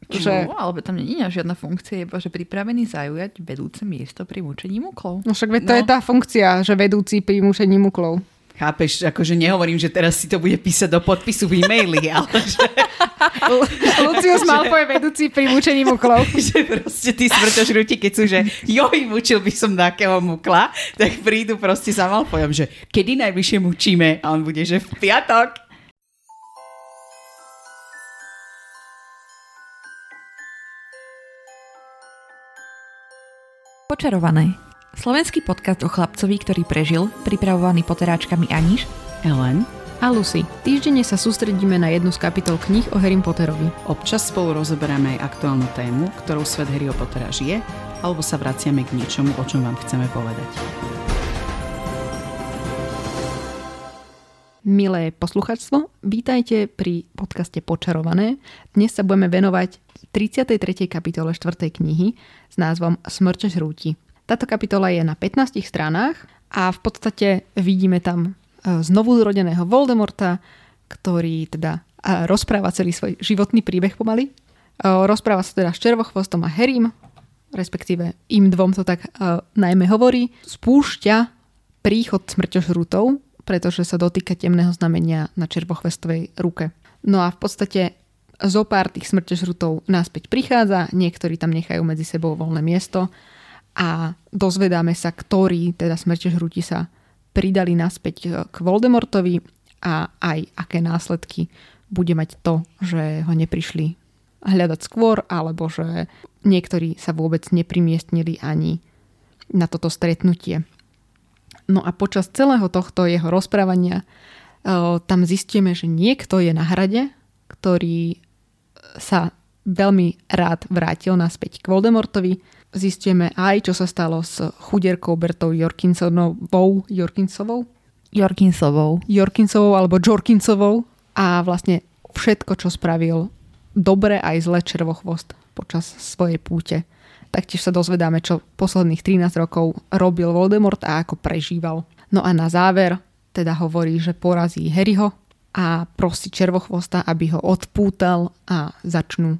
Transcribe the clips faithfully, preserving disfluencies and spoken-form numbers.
Že... No, alebo tam nie je žiadna funkcia, iba že pripravený zaujať vedúce miesto pri mučení muklov. No však to no. je tá funkcia, že vedúci pri mučení muklov. Chápeš, akože nehovorím, že teraz si to bude písať do podpisu v e-maili, ale že... Lucius Malfoy vedúci pri mučení muklov. Že proste tí smrťožrúti, keď sú, že joj, mučil by som takého mukla, tak prídu proste za Malfoyom, že kedy najbližšie mučíme? A on bude, že v piatok. Počarované. Slovenský podcast o chlapcovi, ktorý prežil, pripravovaný poteráčkami Aniš, Ellen a Lucy. Týždenne sa sústredíme na jednu z kapitol kníh o Harrym Potterovi. Občas spolu rozoberáme aj aktuálnu tému, ktorou svet Harryho Pottera žije, alebo sa vraciame k niečomu, o čom vám chceme povedať. Milé posluchačstvo, vítajte pri podcaste Počarované. Dnes sa budeme venovať tridsiatej tretej kapitole štvrtej knihy s názvom Smrť žrúti. Táto kapitola je na pätnástich stranách a v podstate vidíme tam znovu zrodeného Voldemorta, ktorý teda rozpráva celý svoj životný príbeh pomaly. Rozpráva sa teda s Červochvostom a Harrym, respektíve im dvom to tak najmä hovorí. Spúšťa príchod smrťožrútov, pretože sa dotýka temného znamenia na Červochvestovej ruke. No a v podstate zo pár tých smrťožrútov naspäť prichádza, niektorí tam nechajú medzi sebou voľné miesto a dozvedáme sa, ktorí teda smrťožrúti sa pridali naspäť k Voldemortovi a aj aké následky bude mať to, že ho neprišli hľadať skôr, alebo že niektorí sa vôbec neprimiestnili ani na toto stretnutie. No a počas celého tohto jeho rozprávania o, tam zistíme, že niekto je na hrade, ktorý sa veľmi rád vrátil naspäť k Voldemortovi. Zistíme aj, čo sa stalo s chudierkou Bertou Jorkinsonovou, Jorkinsovou? Jorkinsovou. Jorkinsovou alebo Jorkinsovou. A vlastne všetko, čo spravil dobre aj zle Červochvost počas svojej púte. Taktiež sa dozvedáme, čo posledných trinásť rokov robil Voldemort a ako prežíval. No a na záver teda hovorí, že porazí Harryho a prosí Červochvosta, aby ho odpútal a začnú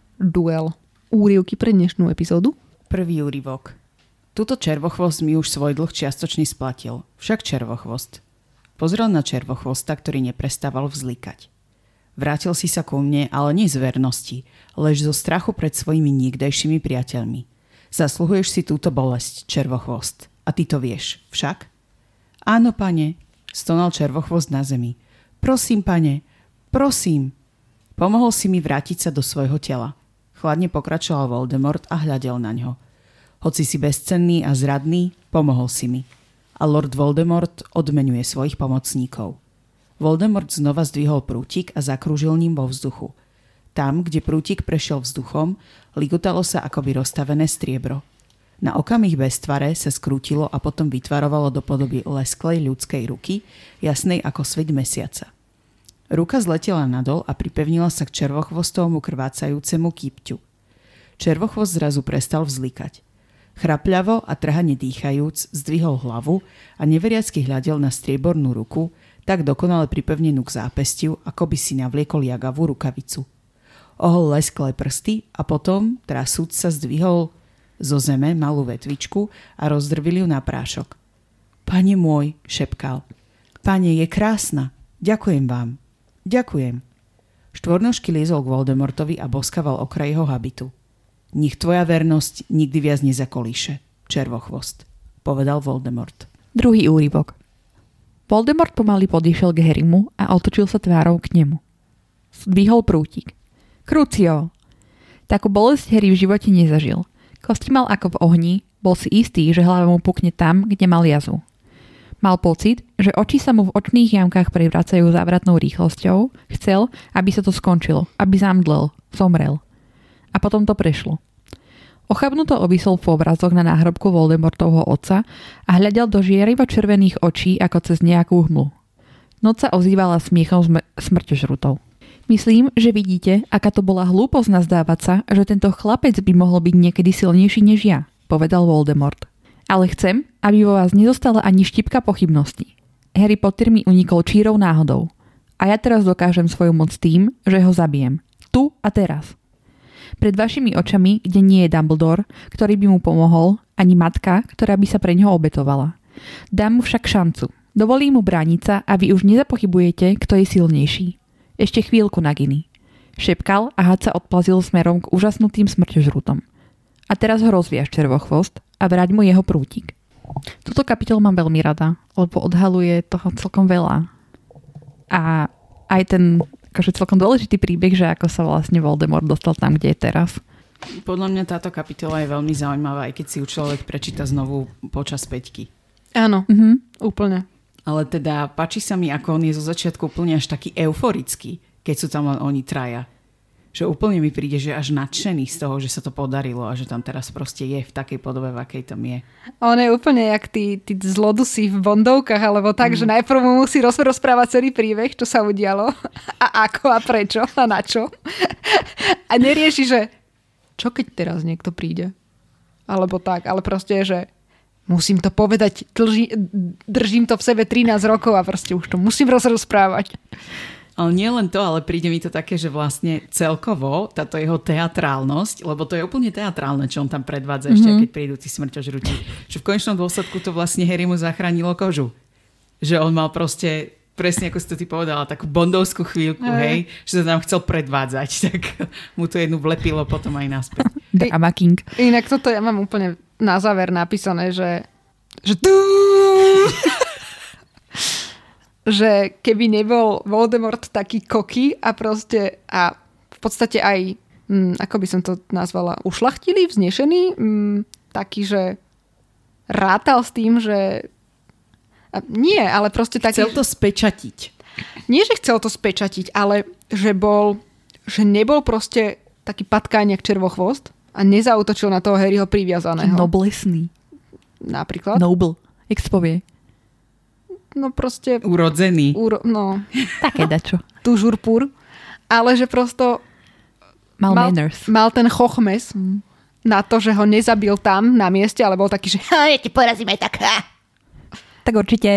duel. Úryvky pre dnešnú epizódu. Prvý úryvok. Tuto Červochvost mi už svoj dlh čiastočne splatil. Však Červochvost. Pozrel na Červochvosta, ktorý neprestával vzlikať. Vrátil si sa ku mne, ale nie z vernosti, lež zo strachu pred svojimi niekdejšími priateľmi. Zasluhuješ si túto bolesť, Červochvost. A ty to vieš, však? Áno, pane, stonal Červochvost na zemi. Prosím, pane, prosím. Pomohol si mi vrátiť sa do svojho tela. Chladne pokračoval Voldemort a hľadel na ňo. Hoci si bezcenný a zradný, pomohol si mi. A Lord Voldemort odmenuje svojich pomocníkov. Voldemort znova zdvihol prútik a zakrúžil ním vo vzduchu. Tam, kde prútik prešiel vzduchom, ligotalo sa akoby rozstavené striebro. Na okamih beztvare sa skrútilo a potom vytvarovalo do podoby lesklej ľudskej ruky, jasnej ako sviet mesiaca. Ruka zletela nadol a pripevnila sa k Červochvostovmu krvácajúcemu kýpťu. Červochvost zrazu prestal vzlikať. Chrapľavo a trhane dýchajúc, zdvihol hlavu a neveriacky hľadel na striebornú ruku, tak dokonale pripevnenú k zápestiu, ako by si navliekol jagavú rukavicu. Ohol lesklé prsty a potom, trasúc sa, zdvihol zo zeme malú vetvičku a rozdrvil ju na prášok. Pane môj, šepkal. Pane, je krásna. Ďakujem vám. Ďakujem. Štvornožky liezol k Voldemortovi a boskaval okraj jeho habitu. Nech tvoja vernosť nikdy viac nezakolíše, Červochvost, povedal Voldemort. Druhý úryvok. Voldemort pomaly podišiel k Harrymu a otočil sa tvárou k nemu. Zdvihol prútik. Crucio! Takú bolesť Harry v živote nezažil. Kosti mal ako v ohni, bol si istý, že hlava mu pukne tam, kde mal jazvu. Mal pocit, že oči sa mu v očných jamkách prevracajú závratnou rýchlosťou, chcel, aby sa to skončilo, aby zamdlel, zomrel. A potom to prešlo. Ochabnuto obvisol v obrazoch na náhrobku Voldemortovho otca a hľadel do žiarivo červených očí ako cez nejakú hmlu. Noc sa ozývala smiechom smr- smrťožrutov. Myslím, že vidíte, aká to bola hlúposť nazdávať sa, že tento chlapec by mohol byť niekedy silnejší než ja, povedal Voldemort. Ale chcem, aby vo vás nezostala ani štipka pochybností. Harry Potter mi unikol čírou náhodou. A ja teraz dokážem svoju moc tým, že ho zabijem. Tu a teraz. Pred vašimi očami, kde nie je Dumbledore, ktorý by mu pomohol, ani matka, ktorá by sa pre neho obetovala. Dám mu však šancu. Dovolím mu brániť sa a vy už nezapochybujete, kto je silnejší. Ešte chvíľku, Nagini. Šepkal a had sa odplazil smerom k úžasnutým smrťožrútom. A teraz ho rozviaž, Červochvost, a vrať mu jeho prútik. Túto kapitolu mám veľmi rada, lebo odhaluje toho celkom veľa. A aj ten akože celkom dôležitý príbeh, že ako sa vlastne Voldemort dostal tam, kde je teraz. Podľa mňa táto kapitola je veľmi zaujímavá, aj keď si ju človek prečíta znovu počas päťky. Áno, Mhm. úplne. Ale teda páči sa mi, ako on je zo začiatku úplne až taký euforický, keď sú tam len oni traja. Že úplne mi príde, že až nadšený z toho, že sa to podarilo a že tam teraz proste je v takej podobe, v akej tam je. On je úplne jak tí, tí zlodusy v Bondovkách, alebo tak, mm. že najprv mu musí roz- rozprávať celý príbeh, čo sa udialo a ako a prečo a na čo. A nerieši, že čo keď teraz niekto príde? Alebo tak, ale proste je, že musím to povedať, tlži, držím to v sebe trinásť rokov a proste už to musím rozprávať. Ale nie len to, ale príde mi to také, že vlastne celkovo táto jeho teatrálnosť, lebo to je úplne teatrálne, čo on tam predvádza mm-hmm. ešte, keď prídu tí smrťožrúti. Že v konečnom dôsledku to vlastne Harry mu zachránilo kožu. Že on mal proste, presne ako si to ty povedala, takú bondovskú chvíľku, mm. hej, že sa tam chcel predvádzať, tak mu to jednu vlepilo potom aj naspäť. Drama King. Inak toto ja mám úplne na záver napísané, že že tu že keby nebol Voldemort taký koky a proste a v podstate aj hm, ako by som to nazvala, ušlachtilý, vznešený, hm, taký, že rátal s tým, že a nie, ale proste taký... Chcel to spečatiť. Nie, že chcel to spečatiť, ale že bol, že nebol proste taký patkáňak Červochvost a nezautočil na toho Harryho priviazaného. Noblesný. Napríklad. Noble. Jak sa povie? No proste... Urodzený. Uro, no. Také dačo. Tu žurpúr. Ale že prosto... Mal, mal manners. Mal ten chochmes mm. na to, že ho nezabil tam na mieste, ale bol taký, že ha, ja ti porazím aj tak. Ha. Tak určite.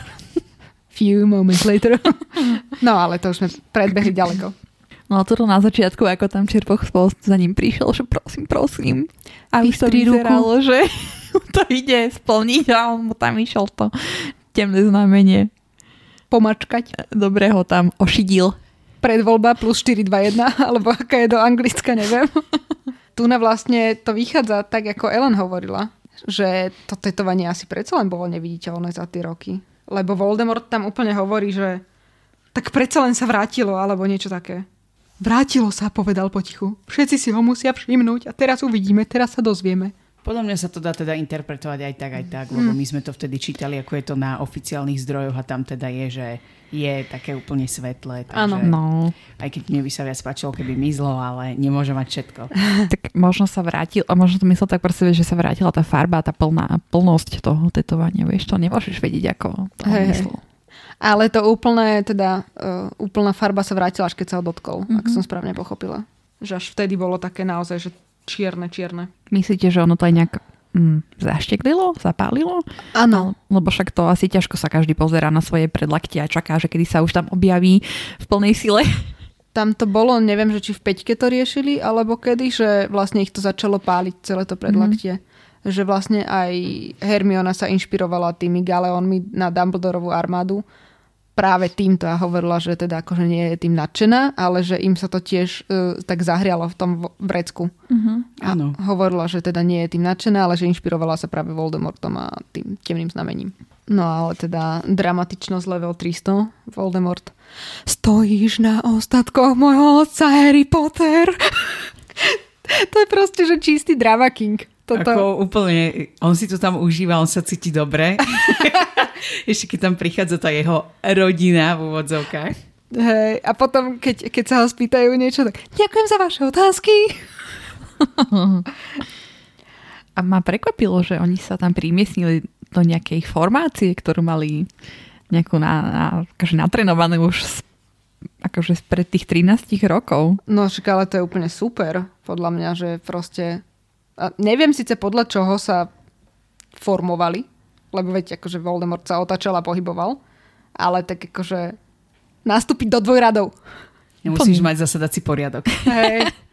Few moments later. No, ale to už sme predbehli ďaleko. No a toto na začiatku, ako tam Červochvost za ním prišiel, že prosím, prosím. A už to vyzeralo, že to ide splniť a on mu tam išiel to temné znamenie. Pomačkať. Dobre ho tam ošidil. Predvoľba plus štyri dva jedna, alebo aká je do anglicka, neviem. Tu na vlastne to vychádza tak, ako Ellen hovorila, že to tetovanie asi predsa len bolo neviditeľné za tie roky. Lebo Voldemort tam úplne hovorí, že tak predsa len sa vrátilo, alebo niečo také. Vrátilo sa, povedal potichu. Všetci si ho musia všimnúť a teraz uvidíme, teraz sa dozvieme. Podľa mňa sa to dá teda interpretovať aj tak, aj tak, lebo my sme to vtedy čítali, ako je to na oficiálnych zdrojoch a tam teda je, že je také úplne svetlé. Áno. No. Aj keď mne by sa viac páčilo, keby mizlo, ale nemôže mať všetko. Tak možno sa vrátil, a možno to myslel tak proste, že sa vrátila tá farba, tá plná plnosť toho tetovania, vieš, to nemôžeš vedieť, ako to hey, myslel. Ale to úplné, teda uh, úplná farba sa vrátila, až keď sa ho dotkol, mm-hmm. ak som správne pochopila. Že až vtedy bolo také naozaj, že čierne, čierne. Myslíte, že ono to aj nejak mm, zašteklilo, zapálilo? Áno. Lebo však to asi ťažko sa každý pozerá na svoje predlaktie a čaká, že kedy sa už tam objaví v plnej sile. Tam to bolo, neviem, že či v peťke to riešili, alebo kedy, že vlastne ich to začalo páliť, celé to predlaktie. Mm. Že vlastne aj Hermiona sa inšpirovala tými galeónmi na Dumbledorovú armádu. Práve týmto a hovorila, že teda akože nie je tým nadšená, ale že im sa to tiež uh, tak zahrialo v tom vrecku. Uh-huh. Áno. Hovorila, že teda nie je tým nadšená, ale že inšpirovala sa práve Voldemortom a tým temným znamením. No ale teda dramatičnosť level tristo, Voldemort. Stojíš na ostatkoch môjho otca, Harry Potter. To je proste, že čistý drama king. Toto... Ako úplne, on si to tam užíva, on sa cíti dobre. Ešte keď tam prichádza tá jeho rodina v úvodzovkách. Hej, a potom, keď, keď sa ho spýtajú niečo, tak ďakujem za vaše otázky. A ma prekvapilo, že oni sa tam primiestnili do nejakej formácie, ktorú mali nejakú na, na, akože natrenovanú už z, akože pred tých trinásť rokov. No však ale to je úplne super, podľa mňa, že proste... A neviem síce podľa čoho sa formovali, lebo veď akože Voldemort sa otačal a pohyboval, ale tak akože nastúpiť do dvojradov. Nemusíš mať zasadací poriadok. Hej.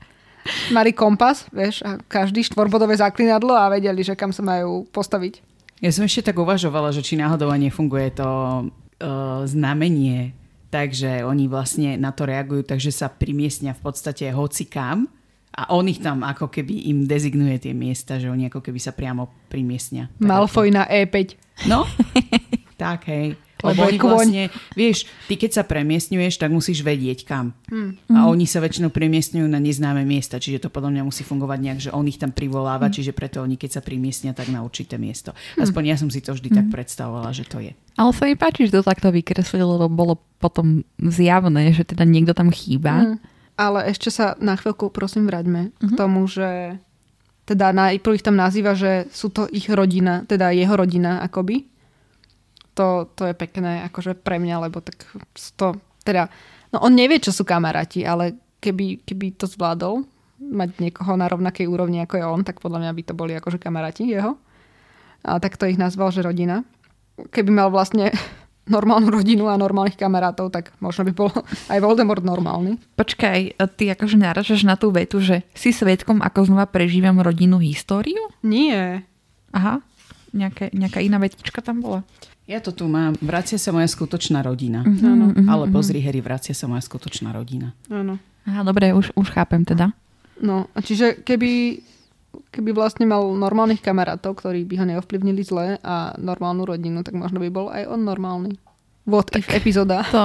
Mali kompas, vieš, a každý štvorbodové zaklinadlo a vedeli, že kam sa majú postaviť. Ja som ešte tak uvažovala, že či náhodou nefunguje to uh, znamenie, takže oni vlastne na to reagujú, takže sa primiestnia v podstate hocikam a on ich tam ako keby im dezignuje tie miesta, že oni ako keby sa priamo primiestnia. Malfoy na é päť. No, tak hej. Lebo Lebo oni je kôň. vlastne, vieš, ty keď sa premiestňuješ, tak musíš vedieť kam. Hmm. A oni sa väčšinou premiestňujú na neznáme miesta, čiže to podľa mňa musí fungovať nejak, že on ich tam privoláva, Hmm. čiže preto oni keď sa premiestnia, tak na určité miesto. Aspoň ja som si to vždy tak predstavovala, že to je. Ale sa mi páči, že to takto vykreslilo, lebo bolo potom zjavné, že teda niekto tam chýba. Mm. Ale ešte sa na chvíľku prosím vraťme mm-hmm. k tomu, že teda najprv ich tam nazýva, že sú to ich rodina, teda jeho rodina akoby. To, to je pekné akože pre mňa, lebo tak to teda, no on nevie, čo sú kamaráti, ale keby, keby to zvládol mať niekoho na rovnakej úrovni ako je on, tak podľa mňa by to boli akože kamaráti jeho. A tak to ich nazval, že rodina. Keby mal vlastne normálnu rodinu a normálnych kamarátov, tak možno by bol aj Voldemort normálny. Počkaj, ty akože naražaš na tú vetu, že si svedkom, ako znova prežívam rodinnú históriu? Nie. Aha, Nejaké, nejaká iná vetička tam bola. Ja to tu mám. Vracia sa moja skutočná rodina. Áno. Mhm, Ale mhm. pozri, Harry, vracia sa moja skutočná rodina. Áno. Aha, dobre, už, už chápem teda. No, a čiže keby, keby vlastne mal normálnych kamarátov, ktorí by ho neovplyvnili zle a normálnu rodinu, tak možno by bol aj on normálny. What if epizóda. To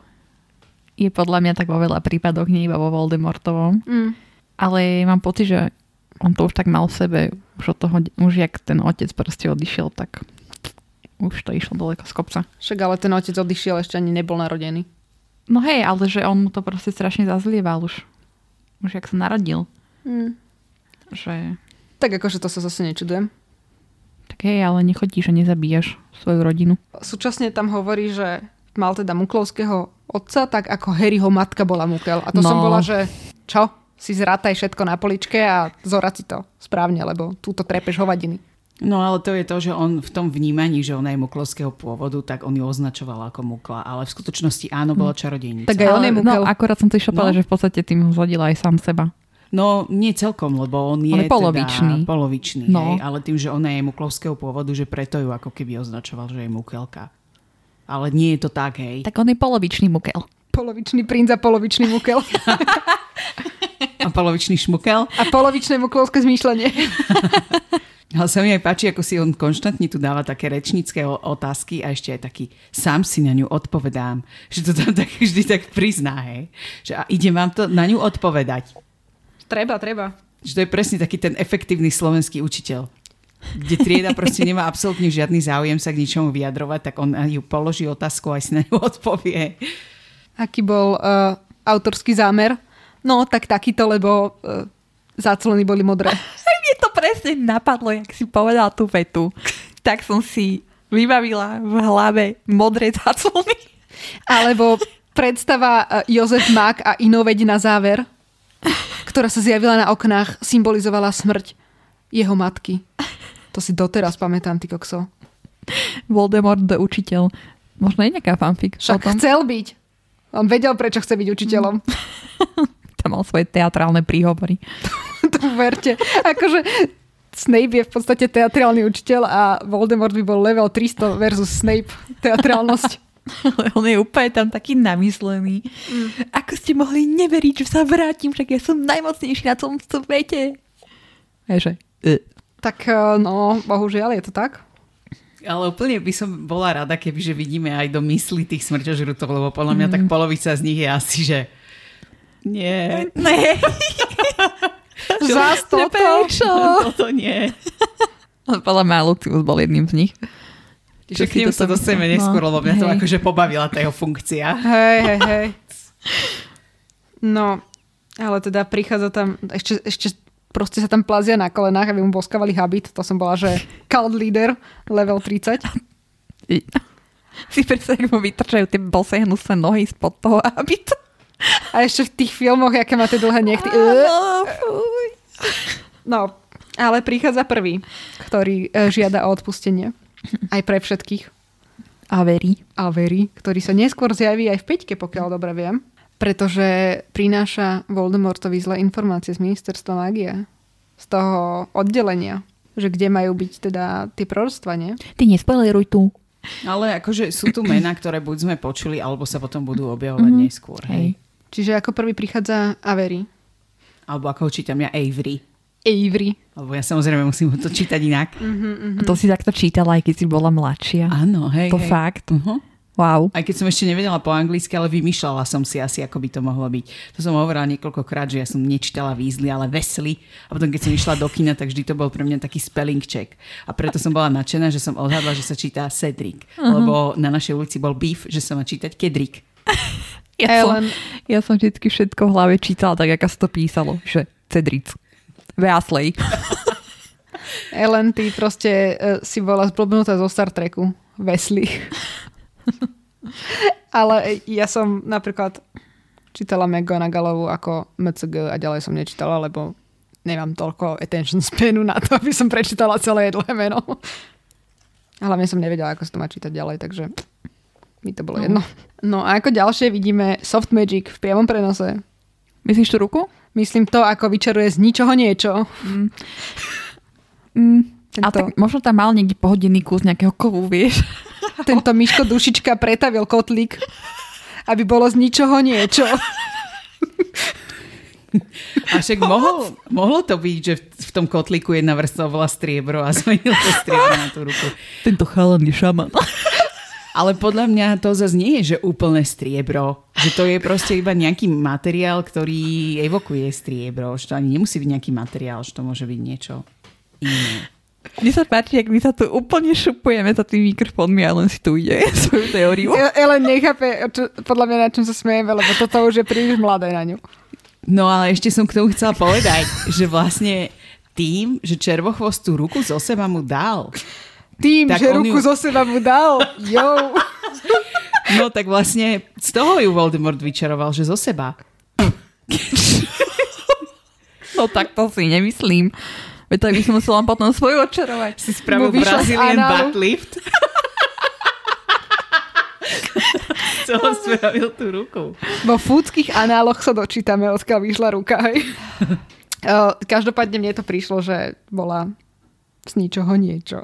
je podľa mňa tak vo veľa prípadoch, nie iba vo Voldemortovom. Mm. Ale mám pocit, že on to už tak mal v sebe. Už od toho, už jak ten otec proste odišiel, tak už to išlo daleko z kopca. Však ale ten otec odišiel, ešte ani nebol narodený. No hej, ale že on mu to proste strašne zazlieval už. Už jak sa narodil. Mm. Že... Tak akože to sa zase nečudujem. Tak hej, ale nechodí, že nezabíjaš svoju rodinu. Súčasne tam hovorí, že mal teda muklovského otca, tak ako Harryho matka bola Mukel. A to No. som bola, že čo? Si zrátaj všetko na poličke a zorať si to správne, lebo túto trepeš hovadiny. No ale to je to, že on v tom vnímaní, že ona je muklovského pôvodu, tak on ju označoval ako Mukla. Ale v skutočnosti áno, bola čarodejnica. Tak aj on je Ale, Mukel. no, akorát som to išla povedať, No. že v podstate tým zhodila aj sám seba. No, nie celkom, lebo on je, On je polovičný. teda polovičný. No. Hej, ale tým, že ona je muklovského pôvodu, že preto ju ako keby označoval, že je Mukelka. Ale nie je to tak, hej. Tak on je polovičný Mukel. Polovičný princ a polovičný Mukel. A polovičný šmukel. A polovičné muklovské zmýšľanie. Ale sa mi aj páči, ako si on konštantne tu dáva také rečnícke o- otázky a ešte aj taký, sám si na ňu odpovedám. Že to tam tak vždy tak prizná, hej. Že a idem vám to na ňu odpovedať. Treba, treba. Že to je presne taký ten efektívny slovenský učiteľ. Kde trieda proste nemá absolútne žiadny záujem sa k ničomu vyjadrovať, tak on ju položí otázku a aj si na ňu odpovie. Aký bol uh, autorský zámer? No, tak takýto, lebo uh, záclony boli modré. Mne to presne napadlo, jak si povedal tú vetu. Tak som si vybavila v hlave modré záclony. Alebo predstava uh, Jozef Mák a Inoveď na záver, ktorá sa zjavila na oknách, symbolizovala smrť jeho matky. To si doteraz pamätám, ty kokso. Voldemort the učiteľ. Možno je nejaká fanfic. Však potom. chcel byť. On vedel, prečo chce byť učiteľom. Tam mal svoje teatrálne príhovory. To verte. Akože Snape je v podstate teatrálny učiteľ a Voldemort by bol level tristo versus Snape teatrálnosť. Ale on je úplne tam taký namyslený. Mm. Ako ste mohli neveriť, že sa vrátim, však ja som najmocnejší na tom svete. Ježe. Tak no, bohužiaľ je to tak. Ale úplne by som bola rada, kebyže vidíme aj do mysli tých smrťožrutov, lebo podľa mňa mm. tak polovica z nich je asi, že nie. Ne. Zás toto. Toto nie. Podľa mňa Lucius bol jedným z nich. Čiže k ním sa dostaneme neskôr, lebo mňa to hej. akože pobavila tá jeho funkcia. Hej, hej, hej. No, ale teda prichádza tam, ešte, ešte proste sa tam plazia na kolenách, aby mu boskavali habit. To som bola, že cult leader, level tridsať. Si predstav, ak mu vytrčajú tie bosé hnusné nohy spod toho habitu. A ešte v tých filmoch, aké má tie dlhé nechty. Áno, fuj. No, ale prichádza prvý, ktorý e, žiada o odpustenie. Aj pre všetkých. A verí. A verí, ktorý sa neskôr zjaví aj v peťke, pokiaľ dobre viem. Pretože prináša Voldemortovi zlé informácie z ministerstva mágie. Z toho oddelenia. Že kde majú byť teda tie proroctva, nie? Ty nespoileruj tu. Ale akože sú tu mená, ktoré buď sme počuli, alebo sa potom budú objavovať mm-hmm. neskôr. Hej. Čiže ako prvý prichádza Avery. Alebo ako ho čítam ja, Avery. Avery. Lebo ja samozrejme musím to čítať inak. Uh-huh, uh-huh. To si takto čítala, aj keď si bola mladšia. Áno, hej. To hej. fakt. Uh-huh. Wow. Aj keď som ešte nevedela po anglicky, ale vymýšľala som si asi, ako by to mohlo byť. To som hovorila niekoľkokrát, že ja som nečítala Weasley, ale Wesley. A potom, keď som išla do kina, tak vždy to bol pre mňa taký spelling check. A preto som bola nadšená, že som odhadla, že sa čítá Cedric. Uh-huh. Lebo na našej ulici bol beef, že sa má čítať Kedrick. Ja som, ja som vždy všetko v hlave čítala tak, ako sa to písalo. Že Cedric. Weasley. Ellen, ty proste uh, si bola zblbnutá zo Star Treku. Wesley. Ale ja som napríklad čítala McGonagallovú ako em cé gé a ďalej som nečítala, lebo nemám toľko attention spanu na to, aby som prečítala celé dlhé meno. A hlavne som nevedela, ako sa to má čítať ďalej, takže mi to bolo no. jedno. No a ako ďalšie vidíme Soft Magic v priamom prenose. Myslíš tú ruku? Myslím to, ako vyčaruje z ničoho niečo. Mm. Mm. Tento... Ale tak možno tam mal niekde pohodený kus nejakého kovu, vieš. Tento Miško Dušička pretavil kotlík, aby bolo z ničoho niečo. A však mohol, mohlo to byť, že v tom kotlíku jedna vrstva bola striebro a zmenil to striebro na tú ruku. Tento chalan je šaman. Ale podľa mňa to zase nie je, že úplne striebro. Že to je proste iba nejaký materiál, ktorý evokuje striebro. Že to ani nemusí byť nejaký materiál, že to môže byť niečo iné. Mne sa páči, ak my sa tu úplne šupujeme za tým mikrofónmi a len si tu ide svoju teóriu. Ellen nechápe, čo, podľa mňa na čom sa smejeme, lebo toto už je príliš mladé na ňu. No ale ešte som k tomu chcela povedať, že vlastne tým, že Červochvost tú ruku zo seba mu dal. Tým, že ruku ju... zo seba mu dal. Jo. No tak vlastne z toho ju Voldemort vyčaroval, že zo seba. No tak to si nemyslím. Veď tak by som musela potom svoju odčarovať. Si spravil Brazilian butt lift. Co ho spravil tú ruku. Vo fúdskych análoch sa dočítame, odkiaľ vyšla ruka. Hej. Každopádne mne to prišlo, že bola z ničoho niečo.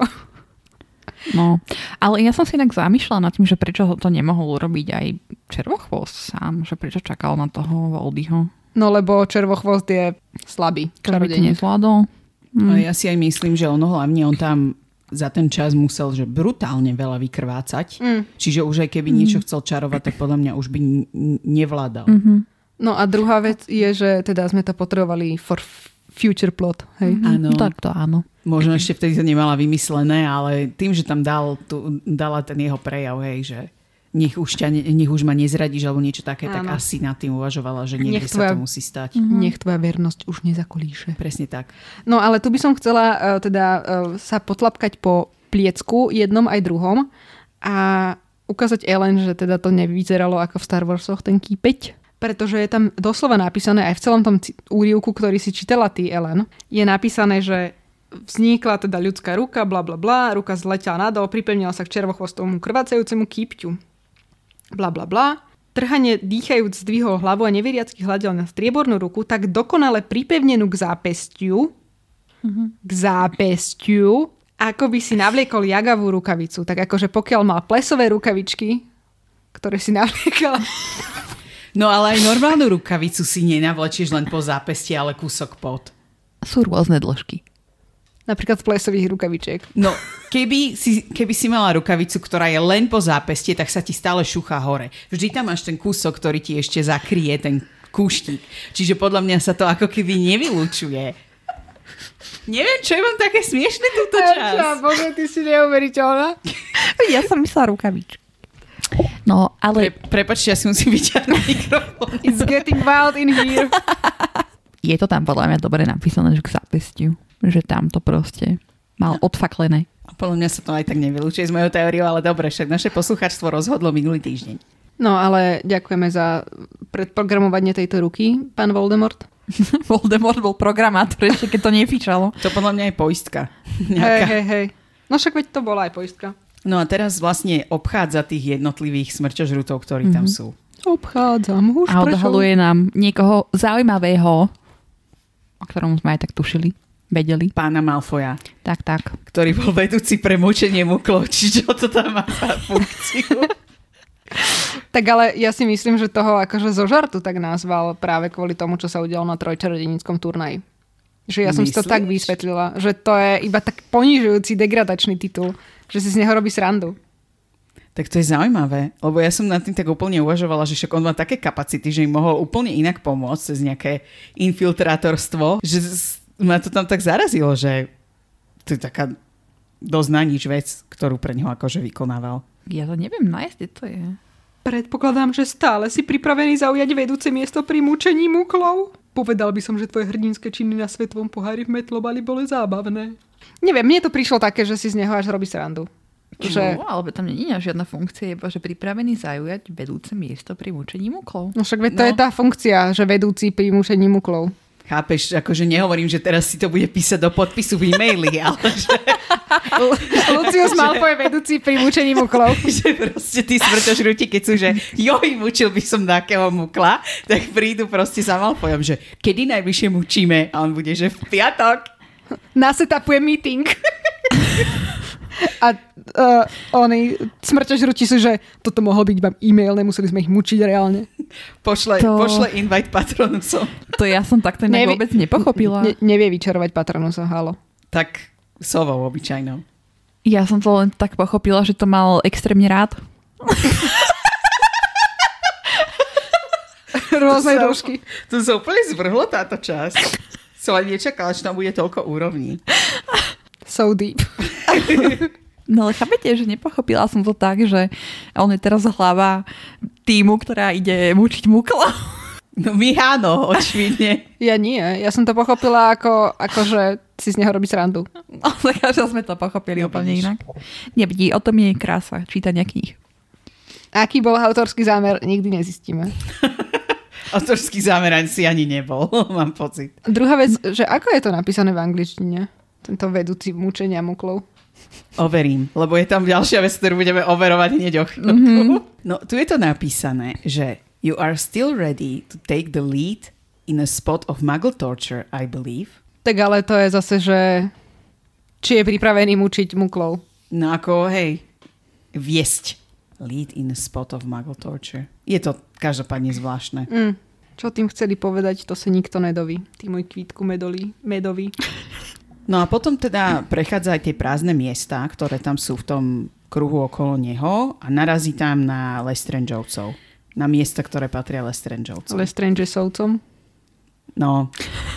No, ale ja som si inak zamýšľala nad tým, že prečo to nemohol urobiť aj Červochvost sám, že prečo čakal na toho Voldyho. No lebo Červochvost je slabý. Čo by to nezvládol? Hmm. Ja si aj myslím, že ono hlavne on tam za ten čas musel že brutálne veľa vykrvácať. Mm. Čiže už aj keby mm. niečo chcel čarovať, tak podľa mňa už by n- nevládal. Mm-hmm. No a druhá vec je, že teda sme to potrebovali for future plot. Hej? Mm-hmm. Áno. Tak to áno. Možno ešte vtedy to nemala vymyslené, ale tým, že tam dal tu, dala ten jeho prejav, hej, že nech už, ťa, nech už ma nezradíš alebo niečo také, áno. Tak asi nad tým uvažovala, že niekde tvoja, sa to musí stať. Mm-hmm. Nech tvoja vernosť už nezakolíše. Presne tak. No ale tu by som chcela uh, teda uh, sa potlapkať po pliecku jednom aj druhom a ukázať Ellen, že teda to nevyzeralo ako v Star Warsoch ten kýpeť, pretože je tam doslova napísané aj v celom tom úryvku, ktorý si čítala ty, Ellen, je napísané, že vznikla teda ľudská ruka, bla bla bla, ruka zletela nadol, pripevnila sa k červochvostovému krvácajúcemu kýpťu. Bla bla bla. Trhane dýchajúc zdvihol hlavu a neveriacky hľadel na striebornú ruku, tak dokonale pripevnenú k zápestiu, mm-hmm. k zápestiu, ako by si navliekol jagavú rukavicu. Tak akože pokiaľ mal plesové rukavičky, ktoré si navliekal... No ale aj normálnu rukavicu si nenavlečieš len po zápesti, ale kúsok pod. Sú rôzne dĺžky. Napríklad z plesových rukavičiek. No, keby si, keby si mala rukavicu, ktorá je len po zápestie, tak sa ti stále šúcha hore. Vždy tam máš ten kúsok, ktorý ti ešte zakrie, ten kúštik. Čiže podľa mňa sa to ako keby nevylučuje. Neviem, čo je vám také smiešné túto čas. Ja, bože, ty si neuveriteľná. Ja som myslela rukavičky. No, ale... Pre, prepačte, ja si musím vyťahnuť mikrofón. It's getting wild in here. Je to tam podľa mňa dobre napísané, že k zápestiu. Že tam to proste mal odfaklené. A podľa mňa sa to aj tak nevylučuje z mojou teóriou, ale dobre, však naše poslucháčstvo rozhodlo minulý týždeň. No, ale ďakujeme za predprogramovanie tejto ruky, pán Voldemort. Voldemort bol programátor, ešte keď to nefičalo. To podľa mňa je poistka. Hej, hej, hej. No však veď to bola aj poistka. No a teraz vlastne obchádza tých jednotlivých smrťožrutov, ktorí mm-hmm. tam sú. Obchádzam už a odhaluje nám niekoho zaujímavého, o ktorom sme aj tak tušili, vedeli. Pána Malfoja. Tak, tak. Ktorý bol vedúci pre mučenie muklov. Čiže čo to tam má za funkciu? Tak ale ja si myslím, že toho akože zo žartu tak nazval práve kvôli tomu, čo sa udialo na trojčarodeníckom turnaji. Že ja som Myslíš? si to tak vysvetlila, že to je iba tak ponižujúci, degradačný titul, že si z neho robí srandu. Tak to je zaujímavé, lebo ja som nad tým tak úplne uvažovala, že však on má také kapacity, že im mohol úplne inak pomôcť cez nejaké infiltrátorstvo, že ma to tam tak zarazilo, že to je taká dosť na nič vec, ktorú pre neho akože vykonával. Ja to neviem nájsť, kde to je. Predpokladám, že stále si pripravený zaujať vedúce miesto pri mučení muklov? Povedal by som, že tvoje hrdinské činy na svetovom pohári v Metlobali boli zábavné. Neviem, mne to prišlo také, že si z neho až robí srandu. Čo? Že... Ale tam nie je žiadna funkcia, iba že pripravený zaujať vedúce miesto pri mučení muklov. No však to no. je tá funkcia, že vedúci pri mučení muklov. Chápeš, akože nehovorím, že teraz si to bude písať do podpisu v e-maili, ale že... Lucius Malfoy vedúci pri mučení muklov. Že proste tí smrťožrúti, keď sú, že joj, mučil by som takého mukla, tak prídu proste za Malfoyom, že kedy najbližšie mučíme? A on bude, že v piatok. Nasetapuje meeting. A uh, oni smrťožrúti sú, že toto mohol byť iba e-mail, nemuseli sme ich mučiť reálne. Pošle, to... pošle invite Patronusom. To ja som takto Nevi... vôbec nepochopila. Ne, nevie vyčarovať Patronusom, halo. Tak sovou obyčajnou. Ja som to len tak pochopila, že to mal extrémne rád. Rôzne dĺžky. To sa úplne zvrhlo táto časť. Som ani nečakala, že tam bude toľko úrovní. So deep. No ale chápete, že nepochopila som to tak, že on je teraz hlava týmu, ktorá ide mučiť mukla. No my áno, očividne. Ja nie, ja som to pochopila ako, ako že si z neho robí srandu. No tak, že sme to pochopili no, úplne inak. Nevidí, o tom je krása čítania kníh. Aký bol autorský zámer, nikdy nezistíme. Autorský zámer ani si ani nebol, mám pocit. Druhá vec, že ako je to napísané v angličtine? Tento vedúci mučenia muklov. Overím, lebo je tam ďalšia vec, ktorú budeme overovať hneď o chvíľku. Mm-hmm. No tu je to napísané, že you are still ready to take the lead in a spot of muggle torture, I believe. Tak ale to je zase, že či je pripravený mučiť muklov. No ako, hej, viesť lead in a spot of muggle torture. Je to každopádne zvláštne. Mm. Čo tým chceli povedať, to sa nikto nedoví. Ty môj kvítku medolí, medový. No a potom teda prechádza aj tie prázdne miesta, ktoré tam sú v tom kruhu okolo neho a narazí tam na Lestrangeovcov. Na miesta, ktoré patria Lestrangeovcom. Lestrangeovcom? No.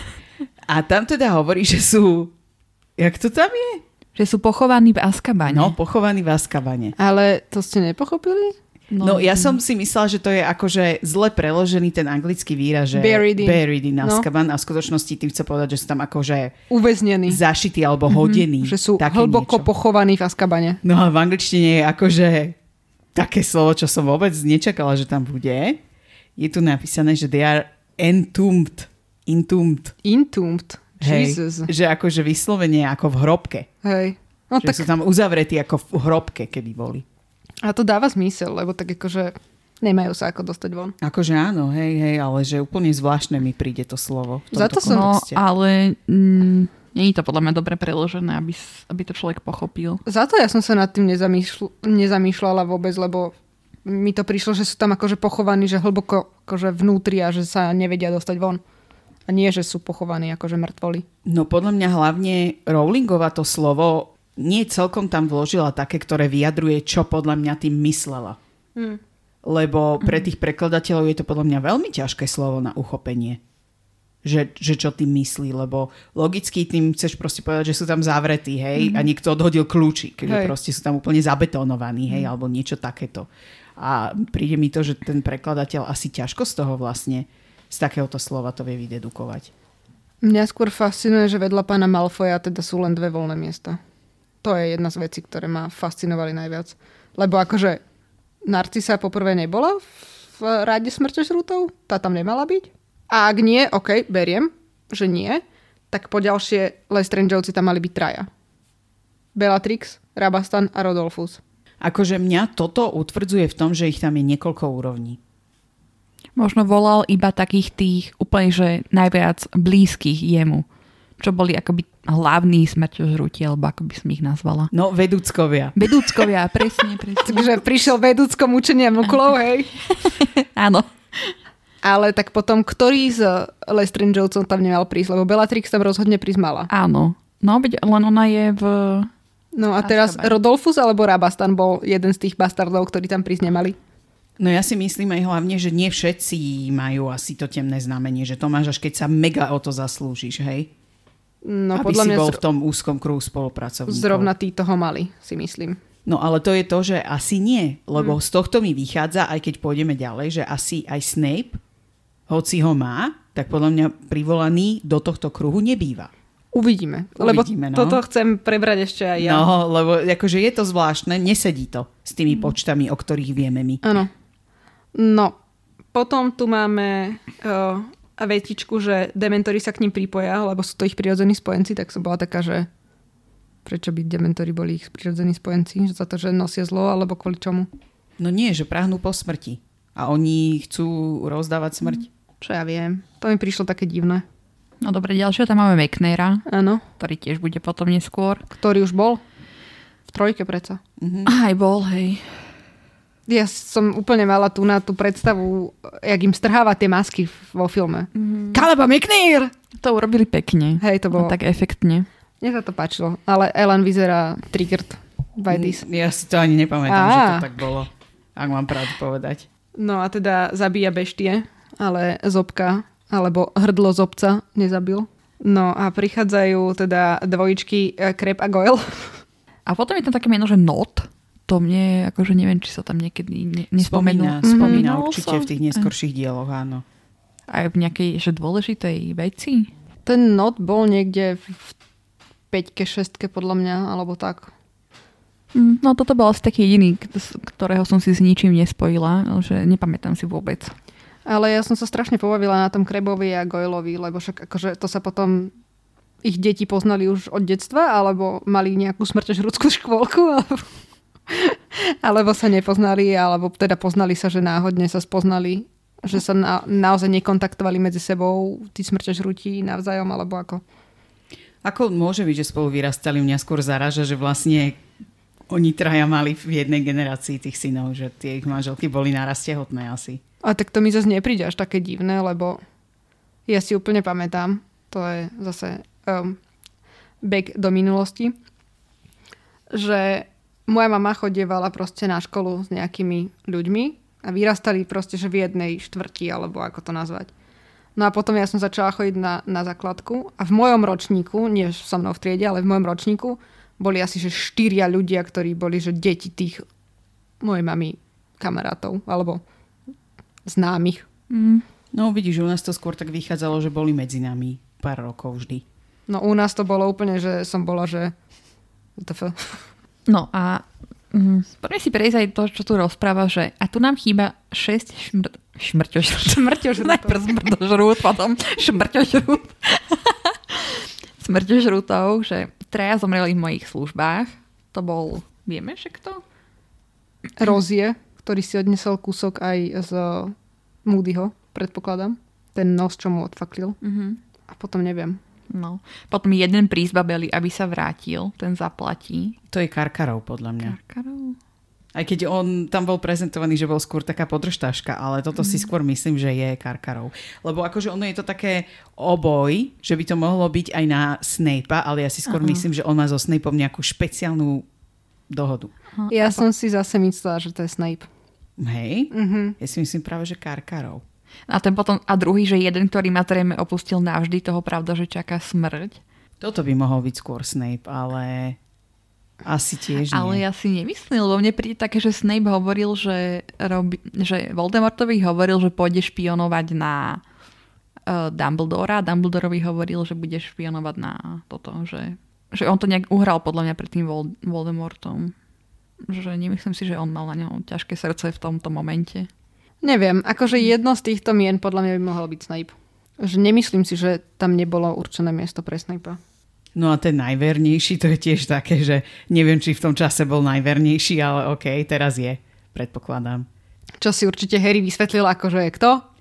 A tam teda hovorí, že sú... Jak to tam je? Že sú pochovaní v Azkabane. No, pochovaní v Azkabane. Ale to ste nepochopili? No, no ja som si myslela, že to je akože zle preložený ten anglický výraz, že buried in, buried in Azkaban, no. A v skutočnosti tým chce povedať, že sú tam akože uväznení, zašití alebo hodení. Mm-hmm, že sú hlboko niečo. Pochovaní v Azkabane. No a v angličtine je akože také slovo, čo som vôbec nečakala, že tam bude. Je tu napísané, že they are entombed. Entombed. Entombed. Hej, Jesus. že akože vyslovene ako v hrobke. Hej. No, že tak... sú tam uzavretí ako v hrobke, keby boli. A to dáva zmysel, lebo tak akože nemajú sa ako dostať von. Akože áno, hej, hej, ale že úplne zvláštne mi príde to slovo. Za to som... No, ale mm, nie je to podľa mňa dobre preložené, aby, aby to človek pochopil. Za to ja som sa nad tým nezamýšľ, nezamýšľala vôbec, lebo mi to prišlo, že sú tam akože pochovaní, že hlboko akože vnútri a že sa nevedia dostať von. A nie, že sú pochovaní akože mŕtvoli. No podľa mňa hlavne Rowlingova to slovo nie celkom tam vložila také, ktoré vyjadruje, čo podľa mňa tým myslela. Hmm. Lebo pre tých prekladateľov je to podľa mňa veľmi ťažké slovo na uchopenie. Že, že čo tým myslí, lebo logicky tým chceš proste povedať, že sú tam zavretí, hej, hmm. a niekto odhodil kľúčik, že proste sú tam úplne zabetonovaní, hej, hmm. alebo niečo takéto. A príde mi to, že ten prekladateľ asi ťažko z toho vlastne, z takéhoto slova to vie vydedukovať. Mňa skôr fascinuje, že vedľa pána Malfoja teda sú len dve voľné miesta. To je jedna z vecí, ktoré ma fascinovali najviac. Lebo akože Narcisa poprvé nebola v ráde smrťožrútov, tá tam nemala byť. A ak nie, ok, beriem, že nie, tak poďalšie Lestrangeovci tam mali byť traja. Bellatrix, Rabastan a Rodolphus. Akože mňa toto utvrdzuje v tom, že ich tam je niekoľko úrovní. Možno volal iba takých tých úplne, že najviac blízkych jemu. Čo boli akoby hlavní smrťožrúti, alebo ako by som ich nazvala. No, vedúckovia. Vedúckovia, presne, presne. Takže prišiel vedúcko mučenie muklov, hej? Áno. Ale tak potom, ktorý z Lestrangeovcov tam nemal prísť? Lebo Bellatrix tam rozhodne prísť mala. Áno. No, veď len ona je v... No a teraz Azkaban. Rodolfus alebo Rabastan bol jeden z tých bastardov, ktorí tam prísť nemali? No ja si myslím aj hlavne, že nie všetci majú asi to temné znamenie, že to máš až keď sa mega o to zaslúžiš, hej? No, aby podľa si mňa bol zr- v tom úzkom kruhu spolupracovníkov. zrovna títo ho mali, si myslím. No ale to je to, že asi nie, lebo hmm. z tohto mi vychádza, aj keď pôjdeme ďalej, že asi aj Snape, hoci ho má, tak podľa mňa privolaný do tohto kruhu nebýva. Uvidíme, Uvidíme lebo no. toto chcem prebrať ešte aj ja. No, lebo akože je to zvláštne, nesedí to s tými počtami, o ktorých vieme my. Áno. No, potom tu máme uh, vetičku, že dementori sa k ním pripoja, lebo sú to ich prirodzení spojenci, tak som bola taká, že prečo by dementori boli ich prirodzení spojenci? Za to, že nosia zlo, alebo kvôli čomu? No nie, že prahnú po smrti. A oni chcú rozdávať smrť. Čo ja viem. To mi prišlo také divné. No dobre, ďalšie tam máme McNaira, Áno. ktorý tiež bude potom neskôr. Ktorý už bol? V trojke predsa. Mhm. Aj bol, hej. Ja som úplne mala tu na tú predstavu, jak im strháva tie masky vo filme. Mm. Kaleba McNair! To urobili pekne. Hej, to bolo. No, tak efektne. Mne sa to páčilo. Ale Ellen vyzerá triggered by this. Ja si to ani nepamätám, Á. že to tak bolo. Ak mám pravdu povedať. No a teda zabíja beštie, ale zobka, alebo hrdlo zobca nezabil. No a prichádzajú teda dvojičky Crab a Goyle. A potom je tam také meno, že Not. To mne, akože neviem, či sa tam niekedy ne, nespomenul. Spomína, spomína Mm-hmm. určite v tých neskorších dieloch, áno. Aj v nejakej že dôležitej veci. Ten Not bol niekde v peťke, šestke podľa mňa, alebo tak. Mm, no toto bol asi taký jediný, ktorého som si s ničím nespojila, že nepamätám si vôbec. Ale ja som sa strašne pobavila na tom Crabovi a Goyleovi, lebo však akože to sa potom ich deti poznali už od detstva, alebo mali nejakú smrťožrúdskú škôlku, alebo, alebo sa nepoznali, alebo teda poznali sa, že náhodne sa spoznali, že sa na, naozaj nekontaktovali medzi sebou tí smrťožrúti navzájom, alebo ako. Ako môže byť, že spolu vyrastali, mňa skôr zaráža, že vlastne oni traja mali v jednej generácii tých synov, že tie ich manželky boli naraz tehotné asi. A tak to mi zase nepríde až také divné, lebo ja si úplne pamätám, to je zase um, back do minulosti, že moja mama chodievala proste na školu s nejakými ľuďmi a vyrastali proste, že v jednej štvrti, alebo ako to nazvať. No a potom ja som začala chodiť na, na základku a v mojom ročníku, nie so mnou v triede, ale v mojom ročníku boli asi že štyria ľudia, ktorí boli že deti tých mojej mami kamarátov, alebo známych. Mm. No vidíš, u nás to skôr tak vychádzalo, že boli medzi nami pár rokov vždy. No u nás to bolo úplne, že som bola, že No a mm, poďme si prejsť aj to, čo tu rozpráva, že a tu nám chýba šesť šmr... šmrťožrút. Šmrťožrút. Najprv smrťožrút, potom šmrťožrút. Smrťožrútov, že traja zomreli v mojich službách. To bol, vieme, že kto? Rozie, ktorý si odnesol kúsok aj z Moodyho, predpokladám. Ten nos, čo mu odfaklil. Mm-hmm. A potom neviem. No. Potom jeden prízbabeli, aby sa vrátil. Ten zaplatí. To je Karkarov, podľa mňa. Karkarov? Aj keď on tam bol prezentovaný, že bol skôr taká podržtáška, ale toto mm. si skôr myslím, že je Karkarov. Lebo akože ono je to také oboj, že by to mohlo byť aj na Snape'a, ale ja si skôr Aha. myslím, že on má so Snapeom nejakú špeciálnu dohodu. Aha. Ja som si zase myslela, že to je Snape. Hej? Mhm. Ja si myslím práve, že Karkarov. A ten potom, a druhý, že jeden, ktorý ma zrejme opustil navždy, toho pravda, že čaká smrť. Toto by mohol byť skôr Snape, ale asi tiež nie. Ale ja si nemyslím, lebo mne príde také, že Snape hovoril, že, robi, že Voldemortovi hovoril, že pôjde špionovať na uh, Dumbledora a Dumbledorovi hovoril, že bude špionovať na toto, že, že on to nejak uhral podľa mňa pred tým Vol- Voldemortom. Že nemyslím si, že on mal na ňom ťažké srdce v tomto momente. Neviem, akože jedno z týchto mien podľa mňa by mohol byť Snape. Že nemyslím si, že tam nebolo určené miesto pre Snape'a. No a ten najvernejší, to je tiež také, že neviem, či v tom čase bol najvernejší, ale okej, okay, teraz je, predpokladám. Čo si určite Harry vysvetlil, akože je kto?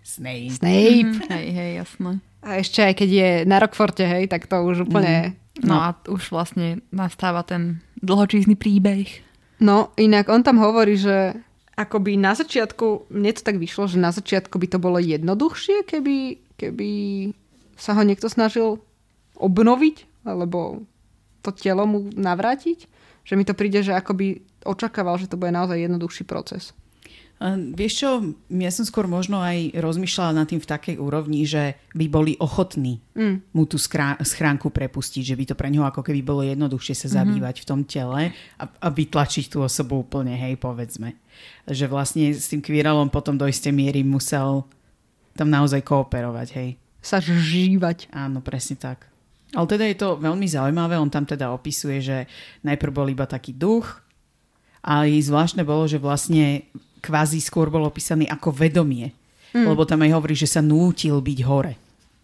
Snape. Snape. Mm, hej, hej, jasné. A ešte aj keď je na Rockforte, hej, tak to už úplne... Mm. No, no a už vlastne nastáva ten dlhočízny príbeh. No, inak on tam hovorí, že akoby na začiatku, mne to tak vyšlo, že na začiatku by to bolo jednoduchšie, keby, keby sa ho niekto snažil obnoviť, alebo to telo mu navrátiť. Že mi to príde, že akoby očakával, že to bude naozaj jednoduchší proces. A vieš čo, ja som skôr možno aj rozmýšľala nad tým v takej úrovni, že by boli ochotní mm. mu tú skrá- schránku prepustiť, že by to pre neho ako keby bolo jednoduchšie sa zabývať mm-hmm. v tom tele a, a vytlačiť tú osobu úplne, hej, povedzme. Že vlastne s tým Quirrellom potom do istej miery musel tam naozaj kooperovať, hej. Sa žívať. Áno, presne tak. Ale teda je to veľmi zaujímavé, on tam teda opisuje, že najprv bol iba taký duch, a zvláštne bolo, že vlastne kvázi skôr bol opísaný ako vedomie. Mm. Lebo tam aj hovorí, že sa nútil byť hore.